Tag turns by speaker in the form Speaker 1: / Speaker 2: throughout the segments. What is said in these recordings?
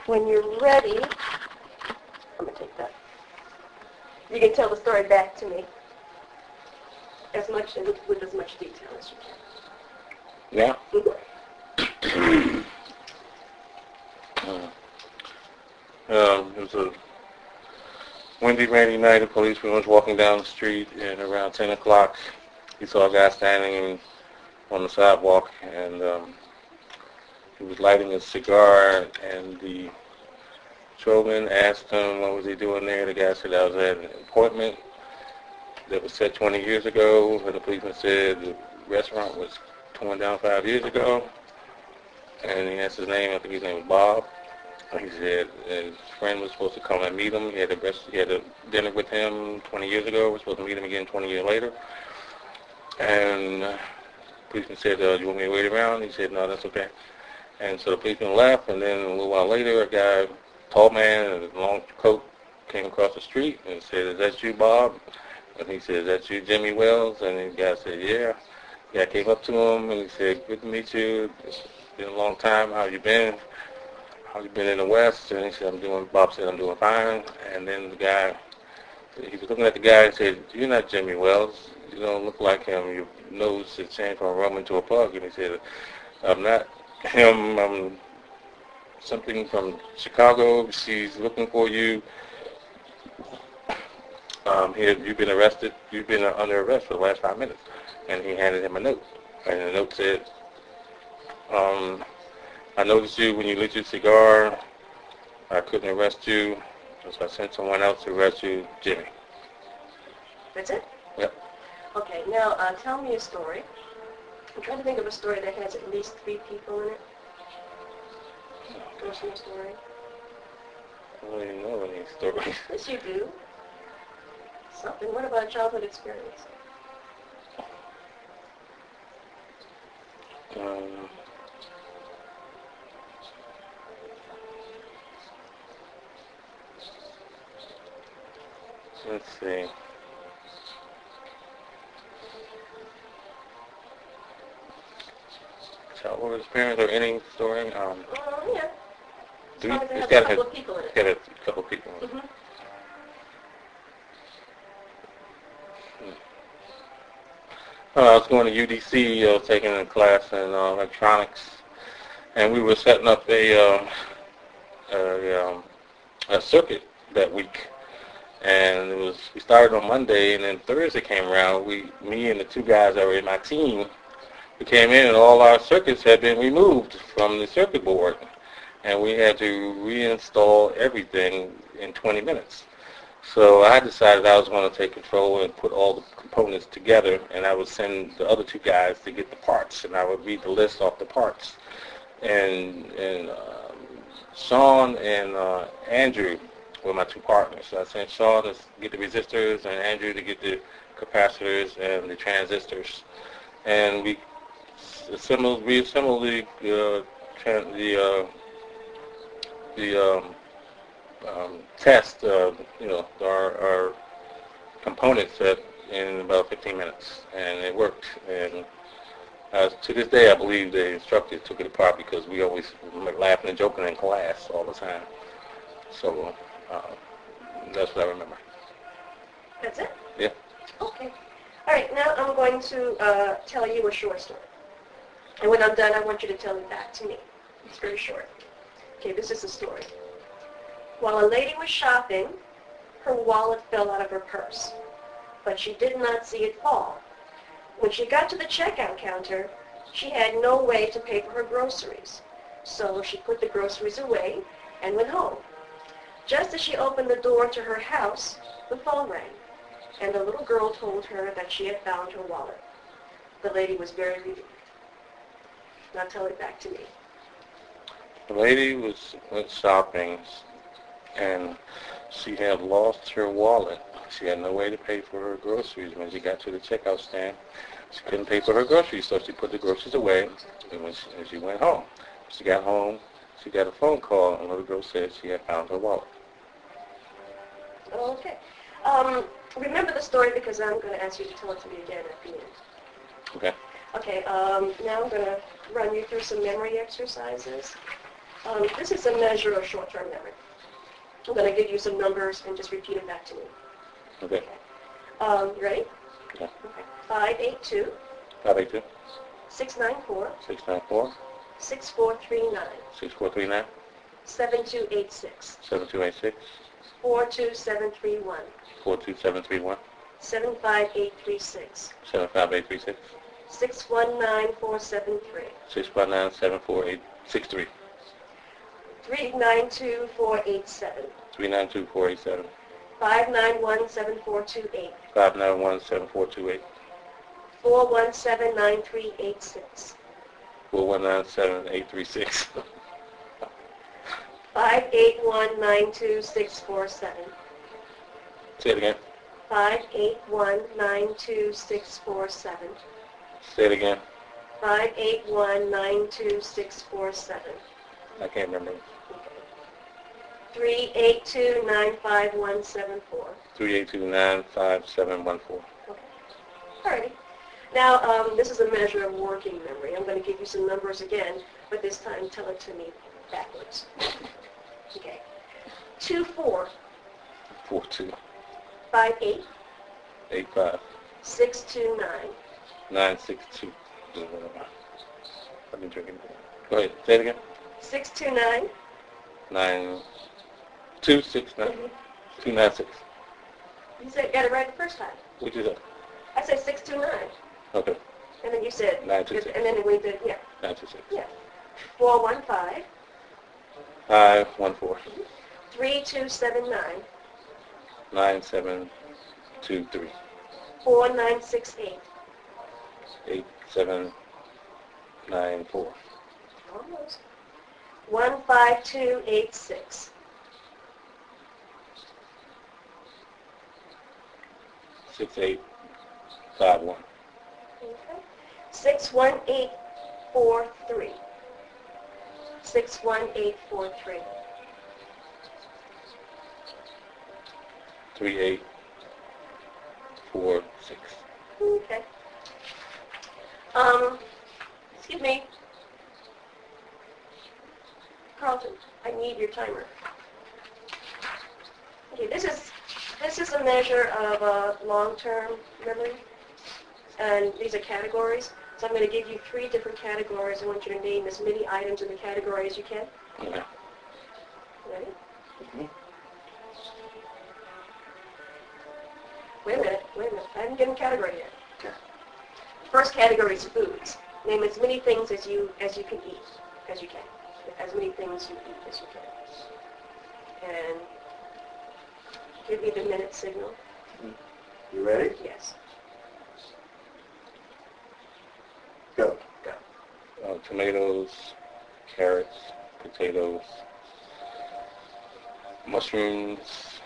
Speaker 1: When you're ready, I'm going to take that. You can tell the story back to me with as much detail as you can.
Speaker 2: Yeah?
Speaker 1: Mm-hmm.
Speaker 2: It was a windy, rainy night. A policeman was walking down the street, and around 10 o'clock, he saw a guy standing on the sidewalk, and he was lighting a cigar, and the patrolman asked him what was he doing there. The guy said, I was at an appointment that was set 20 years ago, and the policeman said the restaurant was torn down 5 years ago, and he asked his name. I think his name was Bob. He said his friend was supposed to come and meet him. He had a dinner with him 20 years ago. We're supposed to meet him again 20 years later. And the policeman said, do you want me to wait around? He said, no, that's okay. And so the policeman left, and then a little while later, a guy, tall man in a long coat, came across the street and said, is that you, Bob? And he said, is that you, Jimmy Wells? And the guy said, yeah. The guy came up to him, and he said, good to meet you. It's been a long time. How you been? How you been in the West? And he said, Bob said, I'm doing fine. And then the guy, he was looking at the guy and said, you're not Jimmy Wells. You don't look like him. Your nose is changed from a Roman to a pug. And he said, I'm not him. I'm something from Chicago. She's looking for you. Here, you've been arrested. You've been under arrest for the last 5 minutes. And he handed him a note. And the note said, I noticed you when you lit your cigar. I couldn't arrest you, so I sent someone else to arrest you, Jimmy.
Speaker 1: That's it?
Speaker 2: Yep.
Speaker 1: Okay, now tell me a story. I'm trying to think of a story that has at least 3 people in it. Personal story.
Speaker 2: I don't even know any stories.
Speaker 1: Yes, you do. Something. What about a childhood experience?
Speaker 2: Let's see. Childhood experience or any story?
Speaker 1: Yeah.
Speaker 2: It's
Speaker 1: got a couple of people in it.
Speaker 2: It's got a couple of people in it.
Speaker 1: Mm-hmm.
Speaker 2: I was going to UDC, I was taking a class in electronics, and we were setting up a circuit that week. And we started on Monday, and then Thursday came around. Me and the 2 guys that were in my team, we came in, and all our circuits had been removed from the circuit board, and we had to reinstall everything in 20 minutes. So I decided I was going to take control and put all the components together, and I would send the other 2 guys to get the parts, and I would read the list off the parts. And Sean and Andrew were my 2 partners. So I sent Sean to get the resistors and Andrew to get the capacitors and the transistors. And we reassembled the test, our components in about 15 minutes, and it worked. And to this day, I believe the instructor took it apart because we always were laughing and joking in class all the time. So that's what I remember.
Speaker 1: That's it?
Speaker 2: Yeah.
Speaker 1: Okay. All right, now I'm going to tell you a short story. And when I'm done, I want you to tell it back to me. It's very short. Okay, this is the story. While a lady was shopping, her wallet fell out of her purse, but she did not see it fall. When she got to the checkout counter, she had no way to pay for her groceries. So she put the groceries away and went home. Just as she opened the door to her house, the phone rang, and the little girl told her that she had found her wallet. The lady was very relieved. Now tell it back to me.
Speaker 2: The lady went shopping, and she had lost her wallet. She had no way to pay for her groceries. When she got to the checkout stand, she couldn't pay for her groceries, so she put the groceries away, and when she went home. She got home, she got a phone call, and the little girl said she had found her wallet.
Speaker 1: Okay. Remember the story because I'm going to ask you to tell it to me again at the end.
Speaker 2: Okay.
Speaker 1: Okay, now I'm going to run you through some memory exercises. This is a measure of short-term memory. I'm going to give you some numbers and just repeat it back to me.
Speaker 2: Okay.
Speaker 1: You ready?
Speaker 2: Yeah.
Speaker 1: Okay. 582
Speaker 2: 582
Speaker 1: 694
Speaker 2: 694
Speaker 1: 6439
Speaker 2: 6439
Speaker 1: 7286
Speaker 2: 7286
Speaker 1: 42731
Speaker 2: 42731
Speaker 1: 75836
Speaker 2: 75836
Speaker 1: 619473
Speaker 2: 619 74863
Speaker 1: 392487
Speaker 2: 392
Speaker 1: 591 7428
Speaker 2: 591 7428
Speaker 1: 417 9386
Speaker 2: 419 7836
Speaker 1: 581 92647
Speaker 2: Say it again.
Speaker 1: 581 92647
Speaker 2: Say it again.
Speaker 1: 581 92647
Speaker 2: I can't remember.
Speaker 1: 382 95174
Speaker 2: 382 5714
Speaker 1: Okay. Alrighty. Now, this is a measure of working memory. I'm going to give you some numbers again, but this time tell it to me backwards. Okay. 24
Speaker 2: 42
Speaker 1: 58
Speaker 2: 85
Speaker 1: 629
Speaker 2: 962. I've been drinking. Go ahead. Say it again.
Speaker 1: 629
Speaker 2: 9269 296.
Speaker 1: You said got it right the first time.
Speaker 2: What you say?
Speaker 1: I said 629.
Speaker 2: Okay.
Speaker 1: And then you said
Speaker 2: 926.
Speaker 1: and then we did
Speaker 2: 926.
Speaker 1: yeah. 415
Speaker 2: 514
Speaker 1: 3279
Speaker 2: 9723
Speaker 1: 4968
Speaker 2: 8794
Speaker 1: Almost. 15286
Speaker 2: 6851
Speaker 1: Okay. 61843 61843
Speaker 2: 3846.
Speaker 1: Okay. Excuse me. Carlton, I need your timer. Okay, this is a measure of long-term memory, and these are categories. So I'm going to give you 3 different categories. I want you to name as many items in the category as you can.
Speaker 2: Okay.
Speaker 1: Ready?
Speaker 2: Mm-hmm.
Speaker 1: Wait a minute. I haven't given category yet. Okay. First category is foods. Name as many things as you can eat, as you can. As many things you eat as you can. And give me the minute signal.
Speaker 3: You ready?
Speaker 1: Yes.
Speaker 3: Go.
Speaker 2: Tomatoes, carrots, potatoes, mushrooms,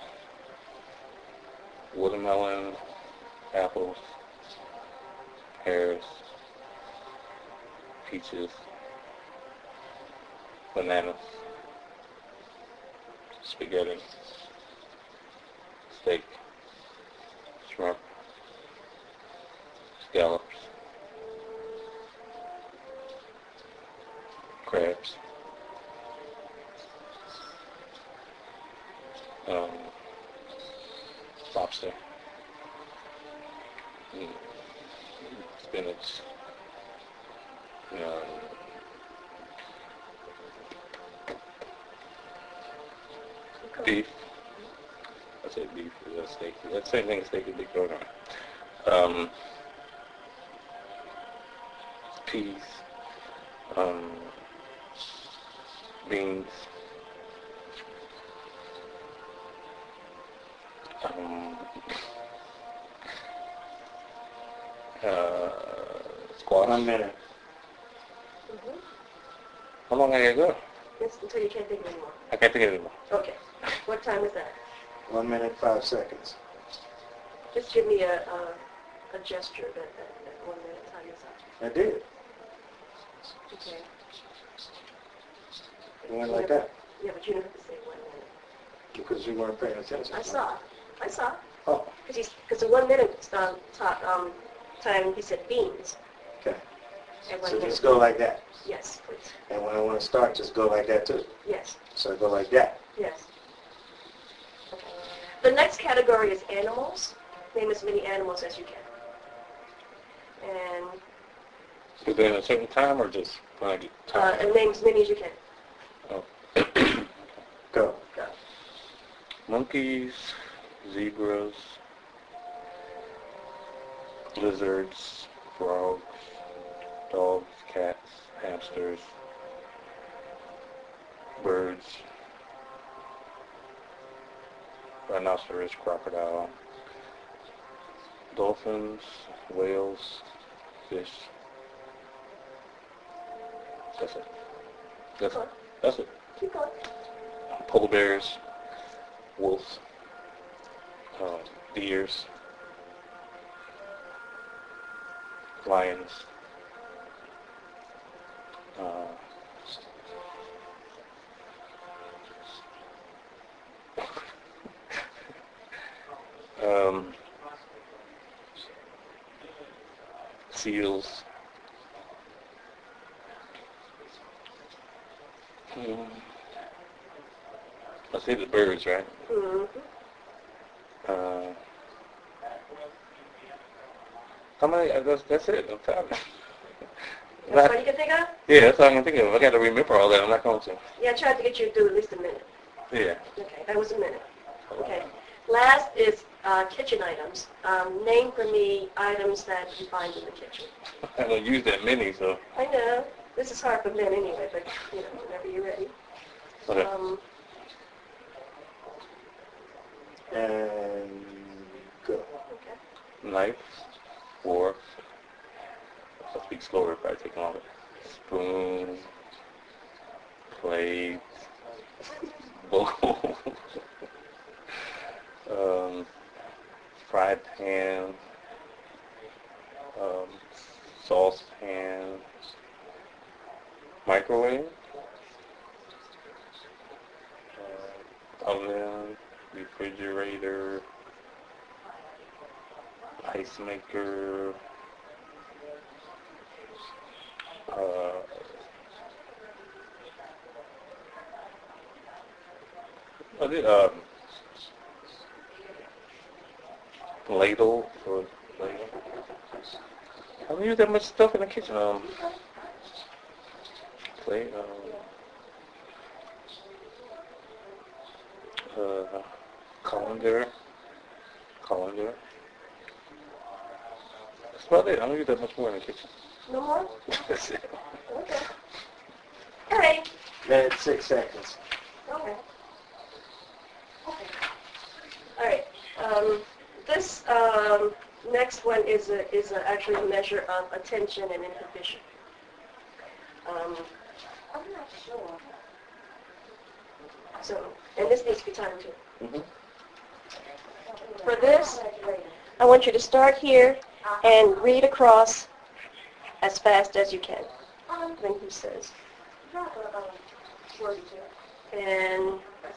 Speaker 2: watermelon, apples, pears, peaches, bananas, spaghetti, steak, shrimp, scallops, crabs, lobster, spinach, beef. I say beef, that's steak. That's the same thing as steak and beef going on. Peas, beans, squash.
Speaker 3: 1 minute.
Speaker 1: Mm-hmm.
Speaker 2: How long I gotta go?
Speaker 1: It's until you can't think anymore.
Speaker 2: I can't think of it anymore.
Speaker 1: Okay. What time is that?
Speaker 3: 1 minute, 5 seconds.
Speaker 1: Just give me a gesture that 1 minute time is up.
Speaker 3: I did.
Speaker 1: Okay.
Speaker 3: It went like that.
Speaker 1: Yeah, but you don't have to say 1 minute.
Speaker 3: Because you weren't paying attention.
Speaker 1: I saw.
Speaker 3: Oh,
Speaker 1: Because the 1 minute time he said beans.
Speaker 3: okay.
Speaker 1: And when
Speaker 3: So
Speaker 1: I-
Speaker 3: just go like that.
Speaker 1: Yes, please.
Speaker 3: And when I want to start, just go like that too.
Speaker 1: Yes,
Speaker 3: So I go like that.
Speaker 1: yes. Okay. The next category is animals. Name as many animals as you can. And
Speaker 2: Within a certain time or just when I get time?
Speaker 1: and name as many as you can.
Speaker 2: Oh.
Speaker 3: Go.
Speaker 1: Go.
Speaker 2: Monkeys, zebras, lizards, frogs, dogs, cats, hamsters, birds, rhinoceros, crocodile, dolphins, whales, fish. That's it. That's it. That's it.
Speaker 1: Keep going.
Speaker 2: Polar bears, wolves, deers, lions, seals. I say the birds, right?
Speaker 1: Mm-hmm.
Speaker 2: How many? That's it. I'm tired.
Speaker 1: That's what you can think of?
Speaker 2: Yeah, that's all I can think of. I got to remember all that. I'm not going to.
Speaker 1: Yeah, I tried to get you to do at least a minute.
Speaker 2: Yeah.
Speaker 1: Okay, that was a minute. Okay. Last is kitchen items. Name for me items that you find in the kitchen.
Speaker 2: I don't use that many, so.
Speaker 1: I know. This is hard for men anyway, but, you know, whenever you're ready.
Speaker 2: Okay.
Speaker 3: And go.
Speaker 1: Okay.
Speaker 2: Knife, fork. I'll speak slower if I take longer. Spoon, plate, bowl, fry pan, saucepan, microwave, oven, refrigerator, ice maker, ladle for ladle. I don't use that much stuff in the kitchen. Plate, colander. That's about it. I don't use that much more in the kitchen.
Speaker 1: No more?
Speaker 2: That's it.
Speaker 1: Okay. All right.
Speaker 3: Minute 6 seconds.
Speaker 1: Okay. Okay. All right. This next one is actually a measure of attention and inhibition. I'm not sure. So, and this needs to be timed too.
Speaker 2: Mm-hmm.
Speaker 1: For this, I want you to start here and read across as fast as you can. Then he says. And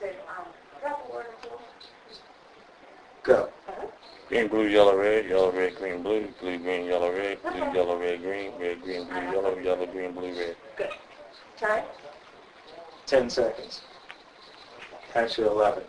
Speaker 3: Go.
Speaker 2: Green, blue, yellow, red, green, blue, blue, green, yellow, red, blue, yellow, red, green, green, blue, yellow, yellow, green, blue, red.
Speaker 1: Good. Time?
Speaker 3: 10 seconds. Actually 11.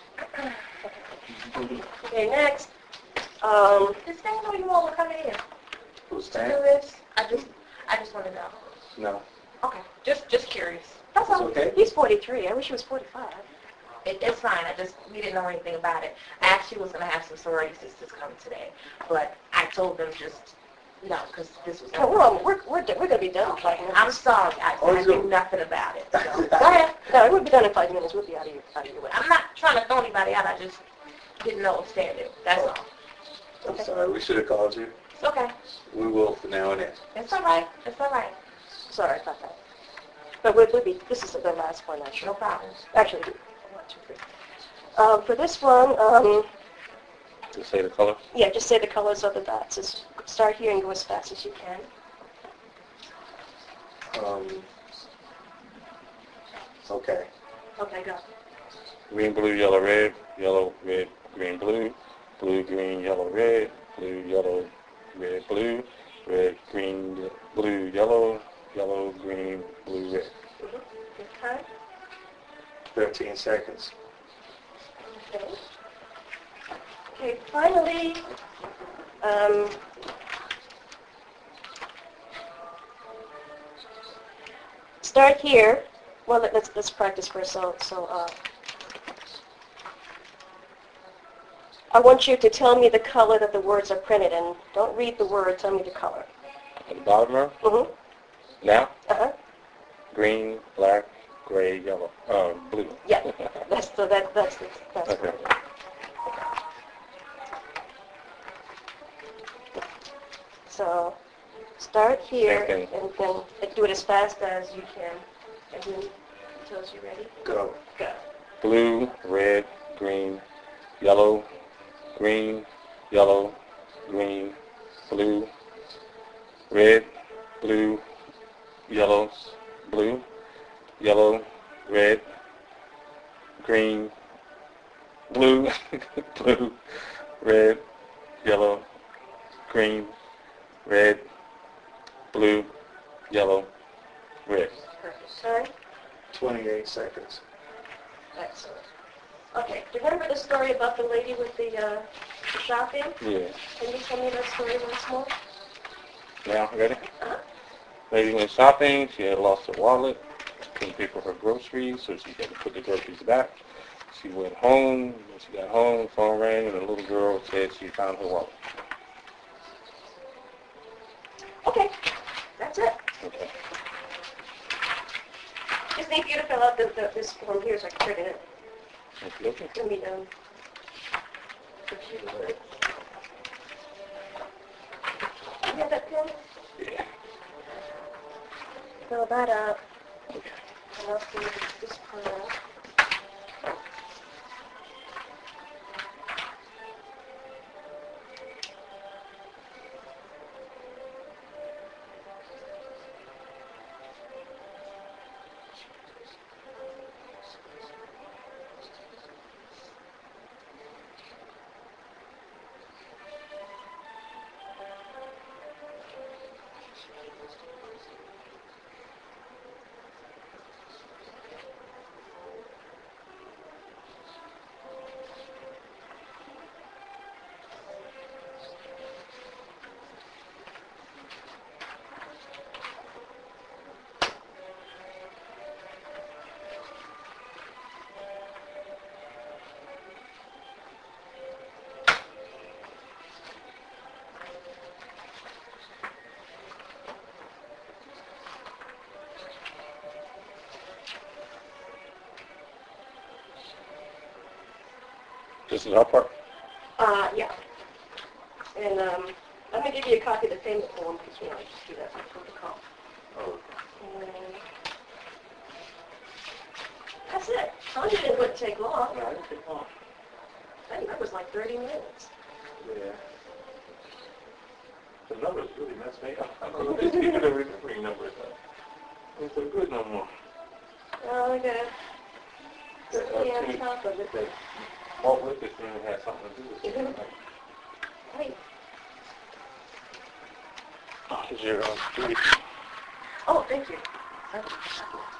Speaker 1: Okay, next.
Speaker 4: Does Stan know you all were coming in
Speaker 3: Who's
Speaker 4: to do
Speaker 3: that?
Speaker 4: this? I just want to know.
Speaker 3: No.
Speaker 4: Okay, just curious.
Speaker 1: That's
Speaker 3: It's
Speaker 1: all.
Speaker 3: okay.
Speaker 1: He's 43. I wish he was 45.
Speaker 4: It's fine. We didn't know anything about it. I actually was going to have some sorority sisters come today, but I told them just, because this was...
Speaker 1: Oh, we're going to be done in 5 minutes.
Speaker 4: I'm sorry. I knew nothing about it. So. Go ahead.
Speaker 1: No, we'll be done in 5 minutes. We'll be out of your way.
Speaker 4: I'm not trying to throw anybody out. I just didn't know what Stan knew. That's all.
Speaker 3: I'm sorry. We should have called you.
Speaker 4: It's okay.
Speaker 3: We will from now on in.
Speaker 4: It's all right. It's all right.
Speaker 1: Sorry about that. But we'll be, this is the last one, actually.
Speaker 4: No problem.
Speaker 1: Actually, 1, 2, 3. For this one,
Speaker 2: Just say the color.
Speaker 1: yeah, just say the colors of the dots. Just start here and go as fast as you can.
Speaker 3: Okay.
Speaker 1: Okay, go.
Speaker 2: Green, blue, yellow, red, green, blue, blue, green, yellow, red, blue, yellow, red, blue, red, green, blue, yellow, yellow, green, blue, red.
Speaker 1: Okay.
Speaker 3: 13 seconds.
Speaker 1: Okay. Okay, finally, start here. Well, let's practice first. I want you to tell me the color that the words are printed in. Don't read the word. Tell me the color.
Speaker 2: At the bottom row,
Speaker 1: Mm-hmm.
Speaker 2: now,
Speaker 1: Uh-huh.
Speaker 2: green, black, gray, yellow, blue.
Speaker 1: Yeah. That's
Speaker 2: Okay.
Speaker 1: So start here
Speaker 2: Same
Speaker 1: and then do it as fast as you can. And then he tells you ready.
Speaker 3: Go.
Speaker 1: Go.
Speaker 2: Blue, red, green, yellow, green, yellow, green, blue, red, blue, yellow, blue, yellow, red, green, blue, blue, red, yellow, green, red, blue, yellow, red.
Speaker 1: Perfect. Time.
Speaker 3: 28 seconds.
Speaker 1: Excellent. Okay. Do you remember the story about the lady with the shopping?
Speaker 2: Yeah.
Speaker 1: Can you tell me that story once more?
Speaker 2: Now, ready?
Speaker 1: Uh-huh.
Speaker 2: Lady went shopping. She had lost her wallet. Couldn't pay for her groceries, so she had to put the groceries back. She went home. When she got home, the phone rang, and the little girl said she found her wallet.
Speaker 1: Okay. That's it.
Speaker 2: Okay.
Speaker 1: Just need you to fill out this form here so I can print it in.
Speaker 2: Okay.
Speaker 1: Let me computer word. You have that pen?
Speaker 2: Yeah.
Speaker 1: Fill that out.
Speaker 2: Okay.
Speaker 1: And I'll fill this part out.
Speaker 2: This is our part.
Speaker 1: Yeah. And I'm going to give you a copy of the payment form because, you know, I just do that for protocol.
Speaker 3: Oh,
Speaker 1: And that's it. Told you it wouldn't take long.
Speaker 2: No, I didn't take long.
Speaker 1: I think that was like 30 minutes.
Speaker 2: Yeah. The numbers really messed me up. I don't know if these people are remembering numbers. It's so good no more.
Speaker 1: Oh, I got to be on
Speaker 2: Timmy-
Speaker 1: top of it.
Speaker 2: that Walt Whitman thing had something to do with it.
Speaker 1: Mhm. Wait.
Speaker 2: Here's your 3.
Speaker 1: Oh, thank you.